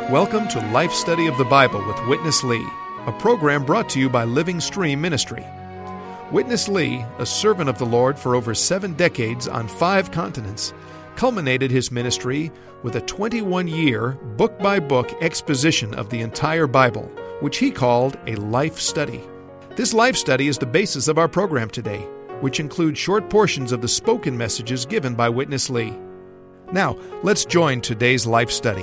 Welcome to Life Study of the Bible with Witness Lee, a program brought to you by Living Stream Ministry. Witness Lee, a servant of the Lord for over 7 decades on 5 continents, culminated his ministry with a 21-year, book-by-book exposition of the entire Bible, which he called a life study. This life study is the basis of our program today, which includes short portions of the spoken messages given by Witness Lee. Now, let's join today's life study.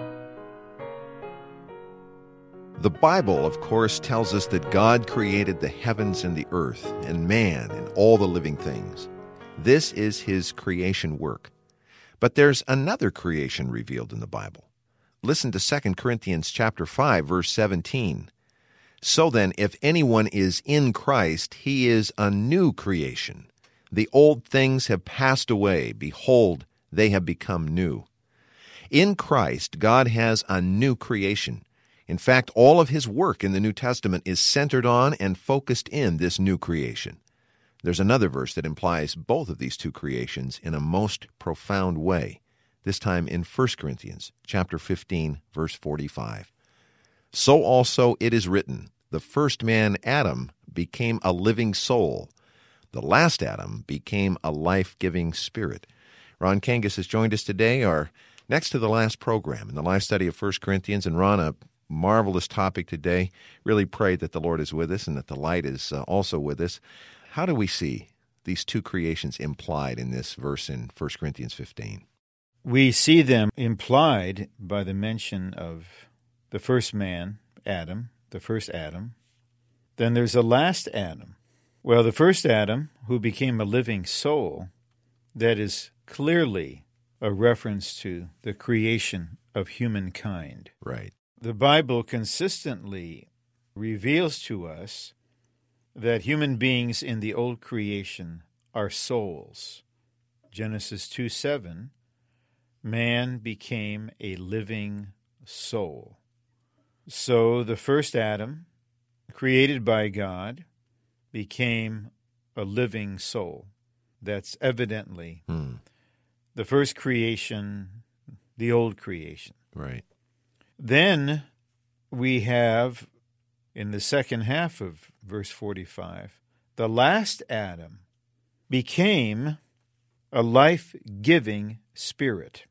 The Bible, of course, tells us that God created the heavens and the earth, and man and all the living things. This is His creation work. But there's another creation revealed in the Bible. Listen to 2 Corinthians chapter 5, verse 17. So then, if anyone is in Christ, he is a new creation. The old things have passed away. Behold, they have become new. In Christ, God has a new creation. In fact, all of His work in the New Testament is centered on and focused in this new creation. There's another verse that implies both of these two creations in a most profound way, this time in 1 Corinthians chapter 15, verse 45. So also it is written, the first man, Adam, became a living soul. The last Adam became a life-giving spirit. Ron Kangas has joined us today, our next to the last program in the life study of 1 Corinthians. And Ron, a marvelous topic today. Really pray that the Lord is with us and that the light is also with us. How do we see these two creations implied in this verse in 1 Corinthians 15? We see them implied by the mention of the first man, Adam, the first Adam. Then there's a last Adam. Well, the first Adam, who became a living soul, that is clearly a reference to the creation of humankind. Right. The Bible consistently reveals to us that human beings in the old creation are souls. Genesis 2:7, man became a living soul. So the first Adam, created by God, became a living soul. That's evidently the first creation, the old creation. Right. Then we have, in the second half of verse 45, the last Adam became a life-giving spirit.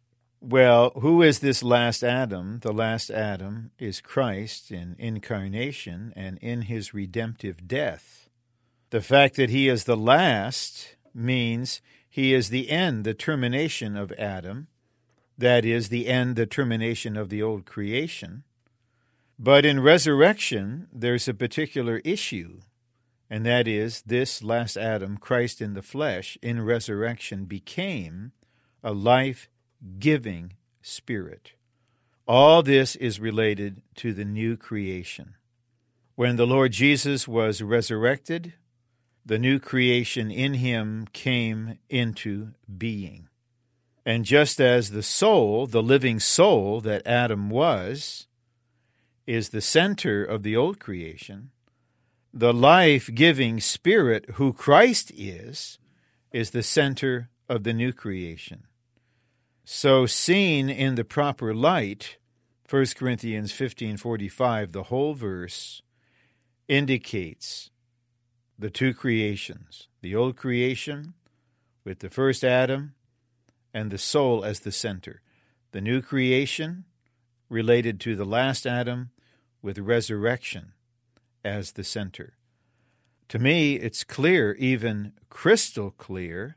Well, who is this last Adam? The last Adam is Christ in incarnation and in His redemptive death. The fact that He is the last means He is the end, the termination of Adam. That is, the end, the termination of the old creation. But in resurrection, there's a particular issue, and that is this last Adam, Christ in the flesh, in resurrection became a life-giving spirit. All this is related to the new creation. When the Lord Jesus was resurrected, the new creation in Him came into being. And just as the soul, the living soul that Adam was, is the center of the old creation, the life-giving Spirit, who Christ is the center of the new creation. So seen in the proper light, 1 Corinthians 15:45, the whole verse indicates the two creations, the old creation with the first Adam, and the soul as the center. The new creation related to the last Adam with resurrection as the center. To me, it's clear, even crystal clear,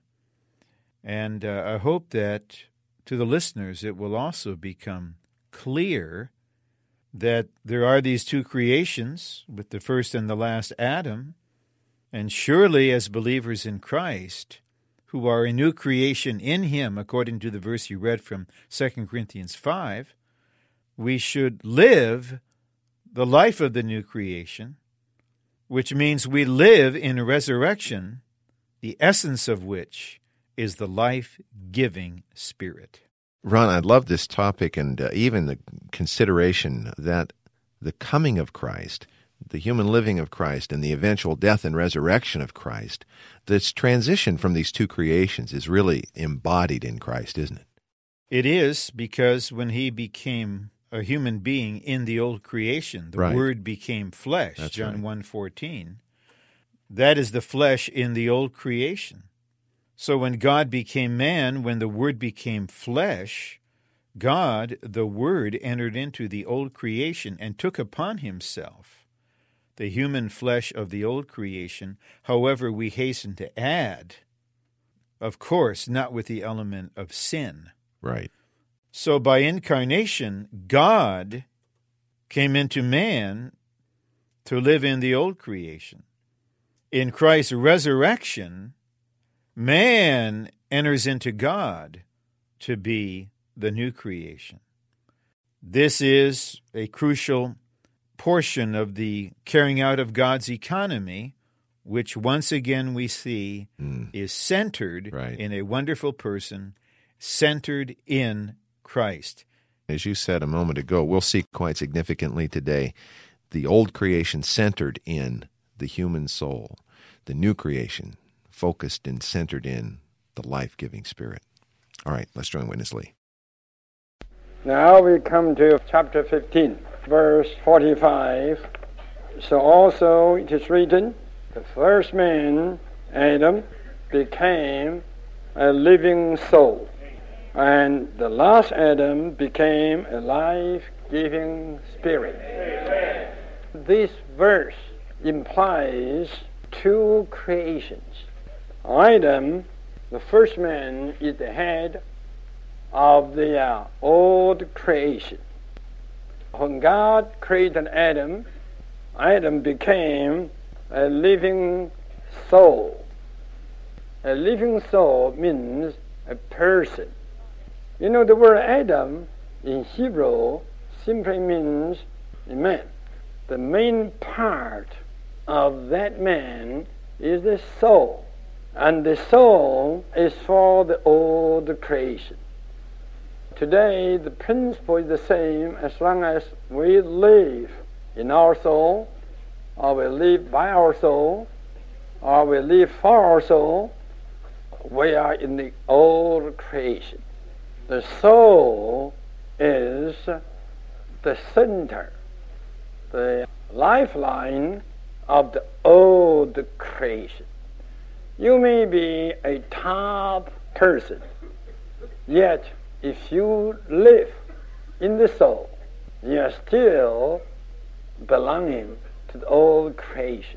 and I hope that to the listeners it will also become clear that there are these two creations with the first and the last Adam, and surely as believers in Christ, who are a new creation in Him, according to the verse you read from 2 Corinthians 5, we should live the life of the new creation, which means we live in resurrection, the essence of which is the life-giving Spirit. Ron, I love this topic and even the consideration that the coming of Christ, the human living of Christ, and the eventual death and resurrection of Christ, this transition from these two creations is really embodied in Christ, isn't it? It is, because when He became a human being in the old creation. The Right. Word became flesh, That's John right. 1:14. That is the flesh in the old creation. So when God became man, when the Word became flesh, God, the Word, entered into the old creation and took upon himself the human flesh of the old creation. However, we hasten to add, of course, not with the element of sin. Right. So by incarnation, God came into man to live in the old creation. In Christ's resurrection, man enters into God to be the new creation. This is a crucial portion of the carrying out of God's economy, which once again we see is centered Right. in a wonderful person, centered in Christ. As you said a moment ago, we'll see quite significantly today the old creation centered in the human soul, the new creation focused and centered in the life-giving Spirit. All right, let's join Witness Lee. Now we come to chapter 15, verse 45. So also it is written, the first man, Adam, became a living soul, and the last Adam became a life-giving spirit. Amen. This verse implies two creations. Adam, the first man, is the head of the old creation. When God created Adam, Adam became a living soul. A living soul means a person. You know, the word Adam in Hebrew simply means a man. The main part of that man is the soul. And the soul is for the old creation. Today, the principle is the same as long as we live in our soul, or we live by our soul, or we live for our soul. We are in the old creation. The soul is the center, the lifeline of the old creation. You may be a top person, yet if you live in the soul, you are still belonging to the old creation.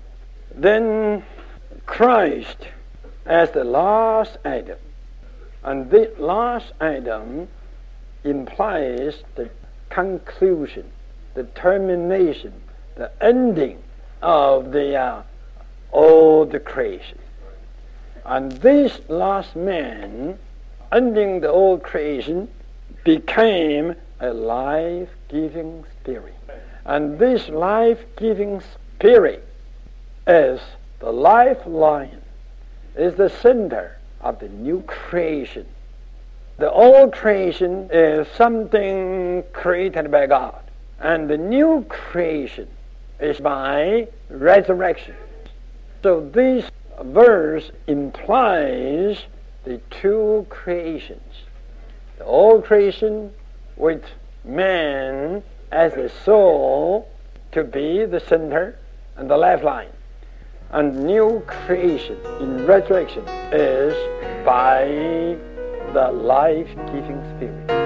Then Christ as the last Adam, and this last Adam implies the conclusion, the termination, the ending of the old creation. And this last man, ending the old creation, became a life-giving spirit. And this life-giving spirit is the lifeline, is the center of the new creation. The old creation is something created by God, and the new creation is by resurrection. So this verse implies the two creations. The old creation with man as the soul to be the center and the lifeline. And new creation in resurrection is by the life-giving Spirit.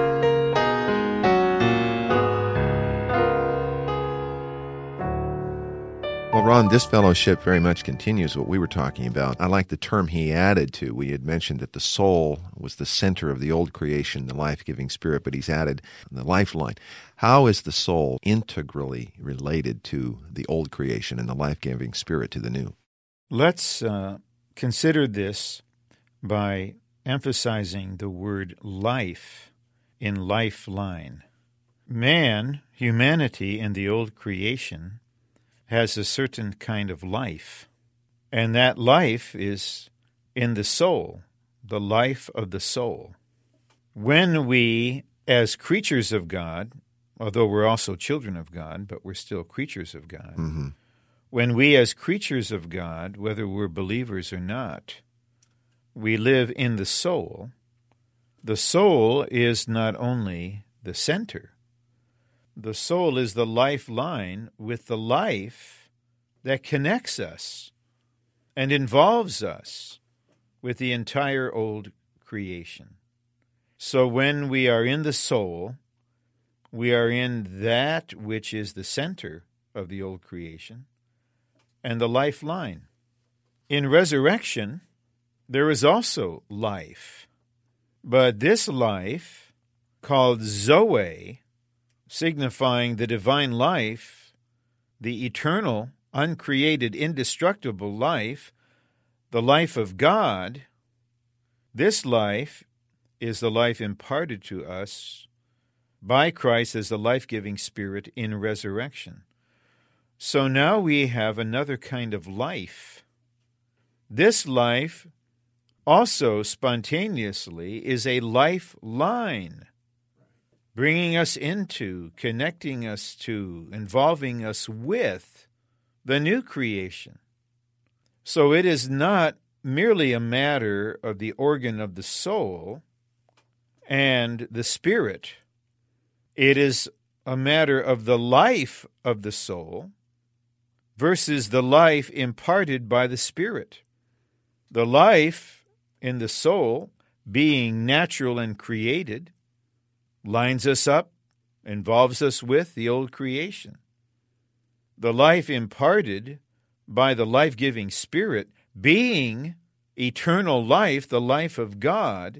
Well, Ron, this fellowship very much continues what we were talking about. I like the term he added to. We had mentioned that the soul was the center of the old creation, the life-giving Spirit, but he's added the lifeline. How is the soul integrally related to the old creation and the life-giving Spirit to the new? Let's consider this by emphasizing the word life in lifeline. Man, humanity in the old creation, has a certain kind of life, and that life is in the soul, the life of the soul. When we, as creatures of God, although we're also children of God, but we're still creatures of God, when we as creatures of God, whether we're believers or not, we live in the soul is not only the center, The soul is the lifeline with the life that connects us and involves us with the entire old creation. So when we are in the soul, we are in that which is the center of the old creation and the lifeline. In resurrection, there is also life, but this life, called Zoe, signifying the divine life, the eternal, uncreated, indestructible life, the life of God, this life is the life imparted to us by Christ as the life-giving Spirit in resurrection. So now we have another kind of life. This life also spontaneously is a lifeline, bringing us into, connecting us to, involving us with the new creation. So it is not merely a matter of the organ of the soul and the spirit. It is a matter of the life of the soul versus the life imparted by the Spirit. The life in the soul, being natural and created, lines us up, involves us with the old creation. The life imparted by the life-giving Spirit, being eternal life, the life of God,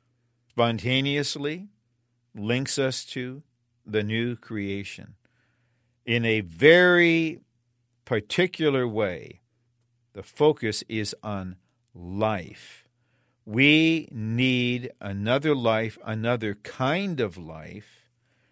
spontaneously links us to the new creation. In a very particular way, the focus is on life. We need another life, another kind of life.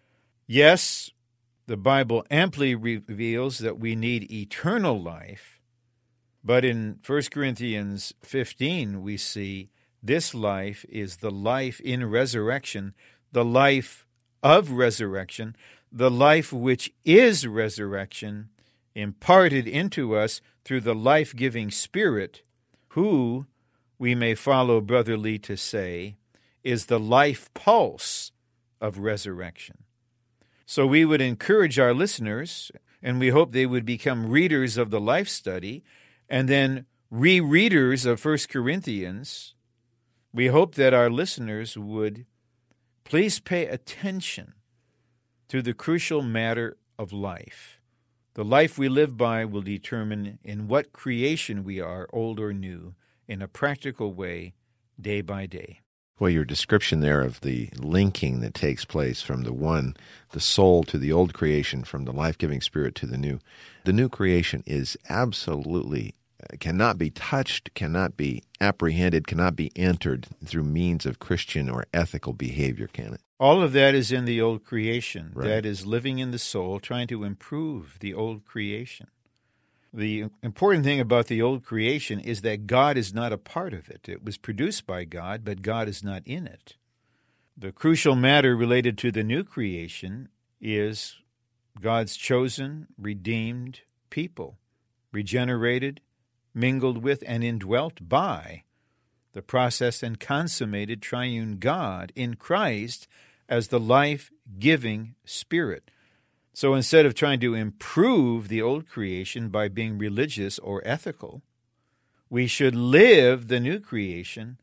Yes, the Bible amply reveals that we need eternal life, but in 1 Corinthians 15 we see this life is the life in resurrection, the life of resurrection, the life which is resurrection, imparted into us through the life-giving Spirit, who, we may follow Brother Lee to say, is the life pulse of resurrection. So we would encourage our listeners, and we hope they would become readers of the life study, and then rereaders of 1 Corinthians. We hope that our listeners would please pay attention to the crucial matter of life. The life we live by will determine in what creation we are, old or new, in a practical way, day by day. Well, your description there of the linking that takes place from the soul to the old creation, from the life-giving Spirit to the new creation is absolutely, cannot be touched, cannot be apprehended, cannot be entered through means of Christian or ethical behavior, can it? All of that is in the old creation. Right. That is living in the soul, trying to improve the old creation. The important thing about the old creation is that God is not a part of it. It was produced by God, but God is not in it. The crucial matter related to the new creation is God's chosen, redeemed people, regenerated, mingled with, and indwelt by the processed and consummated triune God in Christ as the life-giving Spirit. So instead of trying to improve the old creation by being religious or ethical, we should live the new creation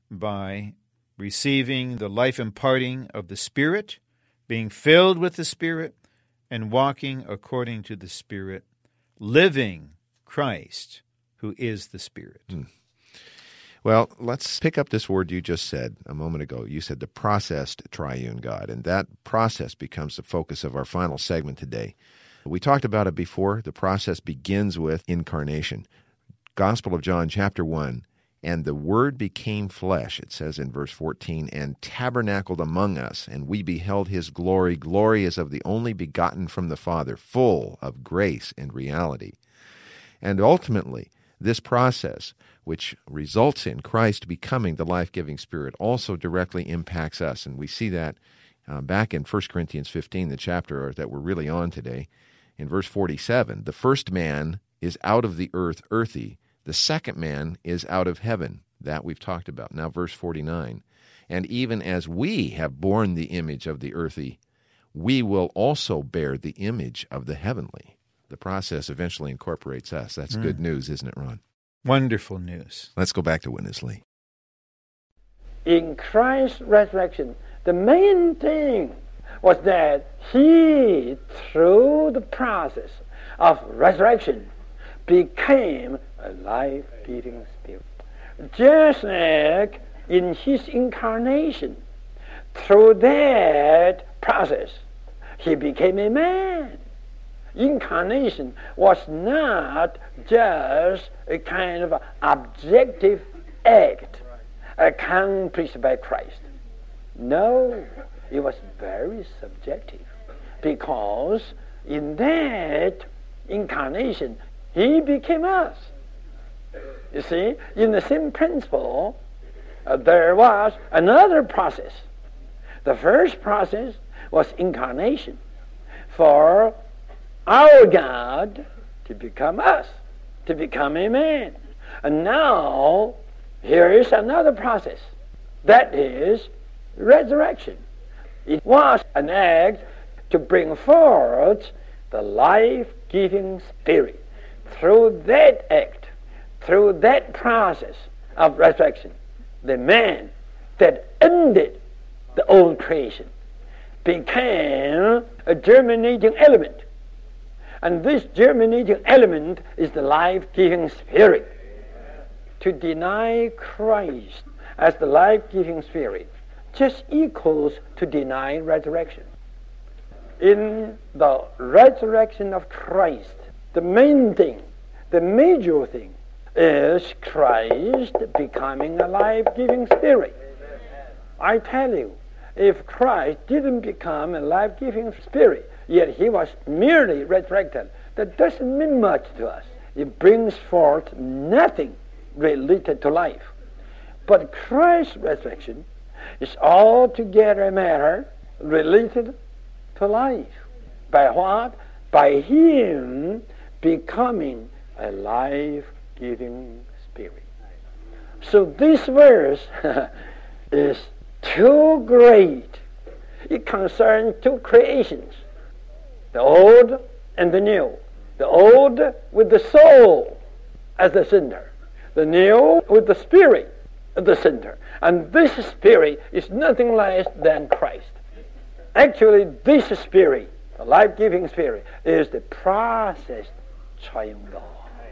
by receiving the life imparting of the Spirit, being filled with the Spirit, and walking according to the Spirit, living Christ, who is the Spirit. Well, let's pick up this word you just said a moment ago. You said the processed triune God, and that process becomes the focus of our final segment today. We talked about it before. The process begins with incarnation. Gospel of John, chapter 1, and the Word became flesh, it says in verse 14, and tabernacled among us, and we beheld his glory. Glory as of the only begotten from the Father, full of grace and reality. And ultimately, this process, which results in Christ becoming the life-giving Spirit, also directly impacts us. And we see that back in 1 Corinthians 15, the chapter that we're really on today. In verse 47, the first man is out of the earth, earthy. The second man is out of heaven. That we've talked about. Now verse 49, and even as we have borne the image of the earthy, we will also bear the image of the heavenly. The process eventually incorporates us. That's good news, isn't it, Ron? Wonderful news. Let's go back to Witness Lee. In Christ's resurrection, the main thing was that he, through the process of resurrection, became a life-giving spirit. Just like in his incarnation, through that process, he became a man. Incarnation was not just a kind of objective act accomplished by Christ. No, it was very subjective, because in that incarnation, he became us. You see, in the same principle, there was another process. The first process was incarnation, for our God to become us, to become a man. And now, here is another process. That is resurrection. It was an act to bring forth the life-giving Spirit. Through that act, through that process of resurrection, the man that ended the old creation became a germinating element. And this germinating element is the life-giving Spirit. To deny Christ as the life-giving Spirit just equals to deny resurrection. In the resurrection of Christ, the main thing, the major thing, is Christ becoming a life-giving Spirit. I tell you, if Christ didn't become a life-giving Spirit, yet he was merely resurrected, that doesn't mean much to us. It brings forth nothing related to life. But Christ's resurrection is altogether a matter related to life. By what? By him becoming a life-giving Spirit. So this verse is too great. It concerns two creations, the old and the new. The old with the soul as the center, the new with the Spirit at the center. And this Spirit is nothing less than Christ. Actually, this Spirit, the life-giving Spirit, is the processed triune God.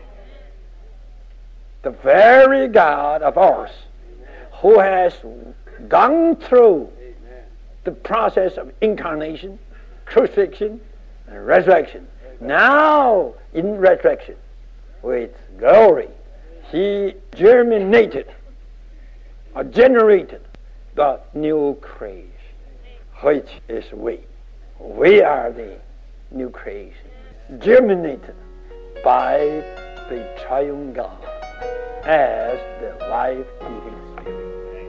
The very God of ours, who has gone through the process of incarnation, crucifixion, and resurrection. Now, in resurrection, with glory, he germinated or generated the new creation, which is we. We are the new creation, germinated by the triune God as the life-giving Spirit.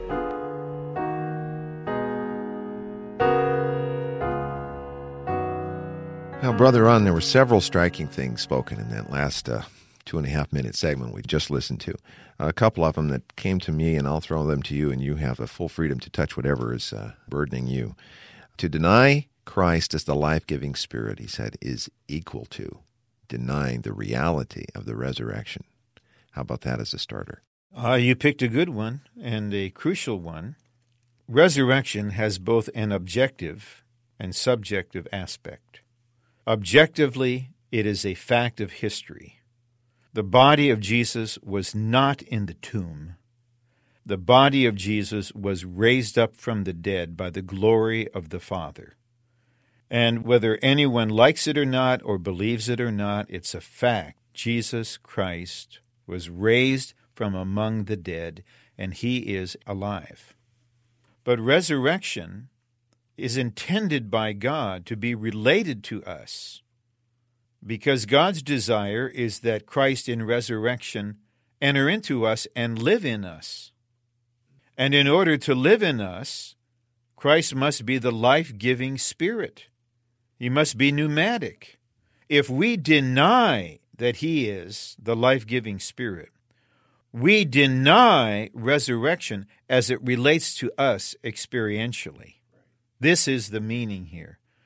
Now, Brother Ron, there were several striking things spoken in that last 2.5-minute segment we just listened to. A couple of them that came to me, and I'll throw them to you, and you have the full freedom to touch whatever is burdening you. To deny Christ as the life-giving Spirit, he said, is equal to denying the reality of the resurrection. How about that as a starter? You picked a good one, and a crucial one. Resurrection has both an objective and subjective aspect. Objectively, it is a fact of history. The body of Jesus was not in the tomb. The body of Jesus was raised up from the dead by the glory of the Father. And whether anyone likes it or not, or believes it or not, it's a fact. Jesus Christ was raised from among the dead, and he is alive. But resurrection is intended by God to be related to us, because God's desire is that Christ in resurrection enter into us and live in us. And in order to live in us, Christ must be the life-giving Spirit. He must be pneumatic. If we deny that he is the life-giving Spirit, we deny resurrection as it relates to us experientially. This is the meaning here.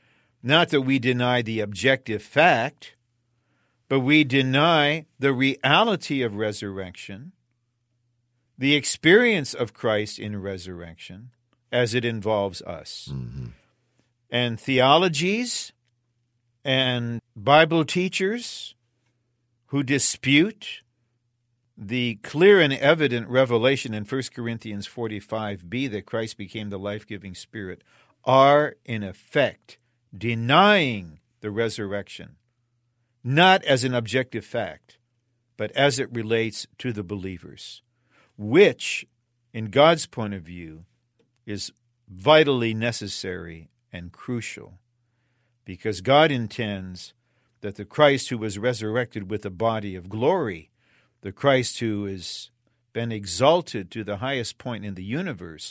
Not that we deny the objective fact, but we deny the reality of resurrection, the experience of Christ in resurrection as it involves us. Mm-hmm. And theologies and Bible teachers who dispute the clear and evident revelation in 1 Corinthians 45b that Christ became the life-giving Spirit are, in effect, denying the resurrection, not as an objective fact, but as it relates to the believers, which, in God's point of view, is vitally necessary and crucial, because God intends that the Christ who was resurrected with a body of glory, the Christ who has been exalted to the highest point in the universe,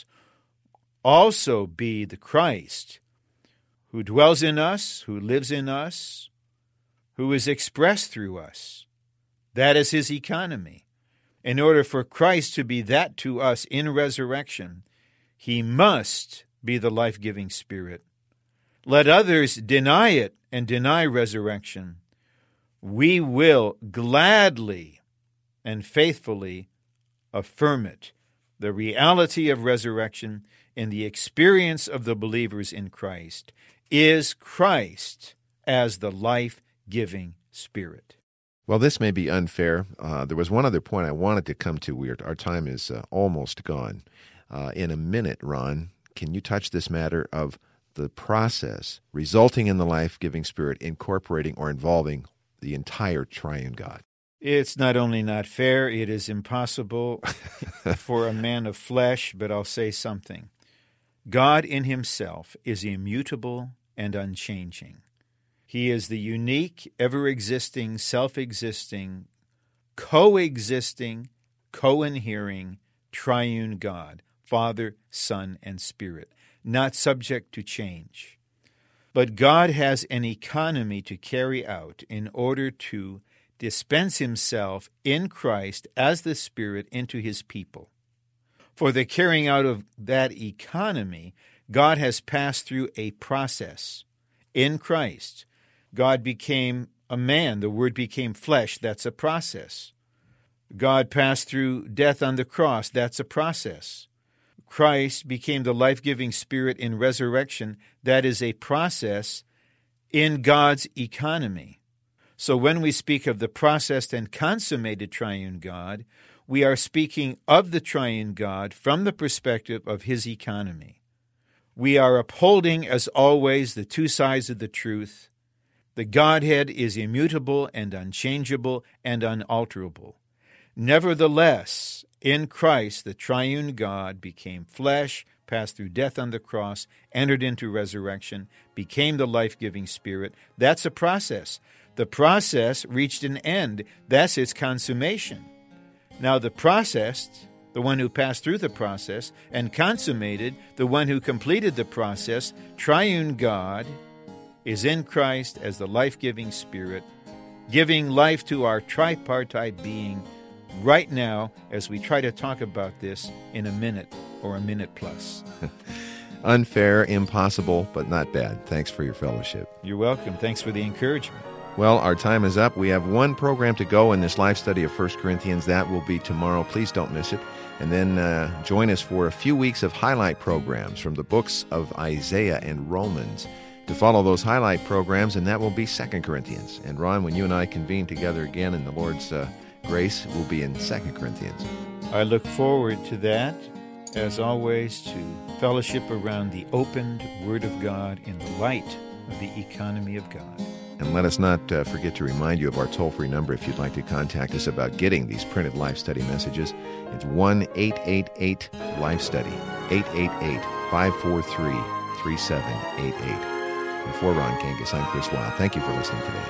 also be the Christ who dwells in us, who lives in us, who is expressed through us. That is his economy. In order for Christ to be that to us in resurrection, he must be the life-giving Spirit. Let others deny it and deny resurrection. We will gladly and faithfully affirm it, the reality of resurrection in the experience of the believers in Christ is Christ as the life-giving Spirit. Well, this may be unfair. There was one other point I wanted to come to. Our time is almost gone. In a minute, Ron, can you touch this matter of the process resulting in the life-giving Spirit incorporating or involving the entire triune God? It's not only not fair, it is impossible for a man of flesh, but I'll say something. God in himself is immutable and unchanging. He is the unique, ever-existing, self-existing, coexisting, co-inhering, triune God, Father, Son, and Spirit, not subject to change. But God has an economy to carry out in order to dispense himself in Christ as the Spirit into his people. For the carrying out of that economy, God has passed through a process. In Christ, God became a man. The Word became flesh. That's a process. God passed through death on the cross. That's a process. Christ became the life-giving Spirit in resurrection. That is a process in God's economy. So when we speak of the processed and consummated triune God, we are speaking of the triune God from the perspective of his economy. We are upholding, as always, the two sides of the truth. The Godhead is immutable and unchangeable and unalterable. Nevertheless, in Christ, the triune God became flesh, passed through death on the cross, entered into resurrection, became the life-giving Spirit. That's a process. The process reached an end. That's its consummation. Now the processed, the one who passed through the process, and consummated, the one who completed the process, triune God, is in Christ as the life-giving Spirit, giving life to our tripartite being right now as we try to talk about this in a minute or a minute plus. Unfair, impossible, but not bad. Thanks for your fellowship. You're welcome. Thanks for the encouragement. Well, our time is up. We have one program to go in this live study of 1 Corinthians. That will be tomorrow. Please don't miss it. And then join us for a few weeks of highlight programs from the books of Isaiah and Romans to follow those highlight programs, and that will be 2 Corinthians. And Ron, when you and I convene together again in the Lord's grace, we'll be in 2 Corinthians. I look forward to that, as always, to fellowship around the opened Word of God in the light of the economy of God. And let us not forget to remind you of our toll-free number if you'd like to contact us about getting these printed Life Study messages. It's 1-888-LIFE-STUDY, 888-543-3788. And for Ron Kangas, I'm Chris Weil. Thank you for listening today.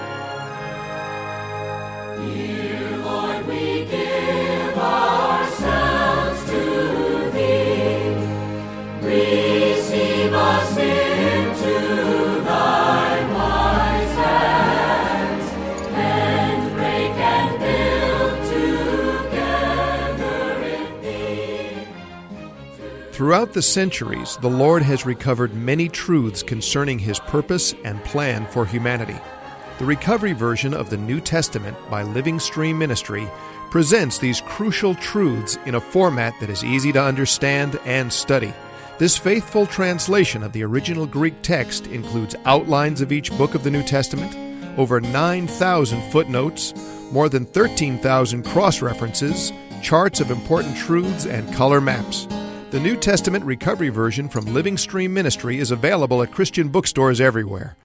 Dear Lord, we give ourselves to Thee. Receive us into Thy wise hands, and break and build together in Thee. Throughout the centuries, the Lord has recovered many truths concerning His purpose and plan for humanity. The recovery version of the New Testament by Living Stream Ministry presents these crucial truths in a format that is easy to understand and study. This faithful translation of the original Greek text includes outlines of each book of the New Testament, over 9,000 footnotes, more than 13,000 cross-references, charts of important truths, and color maps. The New Testament Recovery Version from Living Stream Ministry is available at Christian bookstores everywhere.